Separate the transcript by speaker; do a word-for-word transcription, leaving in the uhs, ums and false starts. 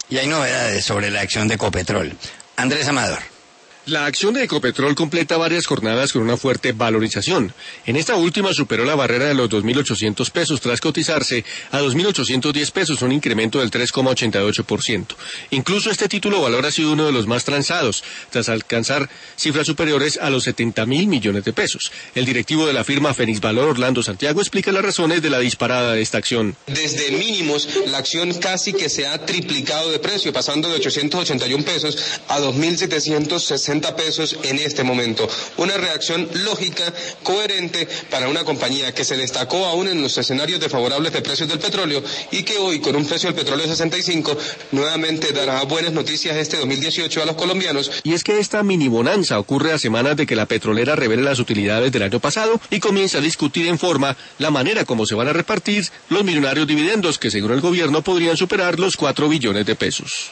Speaker 1: Y hay novedades sobre la acción de Ecopetrol. Andrés Amador.
Speaker 2: La acción de Ecopetrol completa varias jornadas con una fuerte valorización. En esta última superó la barrera de los dos mil ochocientos pesos tras cotizarse a dos mil ochocientos diez pesos, un incremento del tres coma ochenta y ocho por ciento. Incluso este título valor ha sido uno de los más transados, tras alcanzar cifras superiores a los setenta mil millones de pesos. El directivo de la firma Fénix Valor, Orlando Santiago, explica las razones de la disparada de esta acción.
Speaker 3: Desde mínimos, la acción casi que se ha triplicado de precio, pasando de ochocientos ochenta y un pesos a dos mil setecientos sesenta pesos en este momento. Una reacción lógica, coherente para una compañía que se destacó aún en los escenarios desfavorables de precios del petróleo y que hoy, con un precio del petróleo de sesenta y cinco, nuevamente dará buenas noticias este dos mil dieciocho a los colombianos.
Speaker 2: Y es que esta mini bonanza ocurre a semanas de que la petrolera revele las utilidades del año pasado y comienza a discutir en forma la manera como se van a repartir los millonarios dividendos que, según el gobierno, podrían superar los cuatro billones de pesos.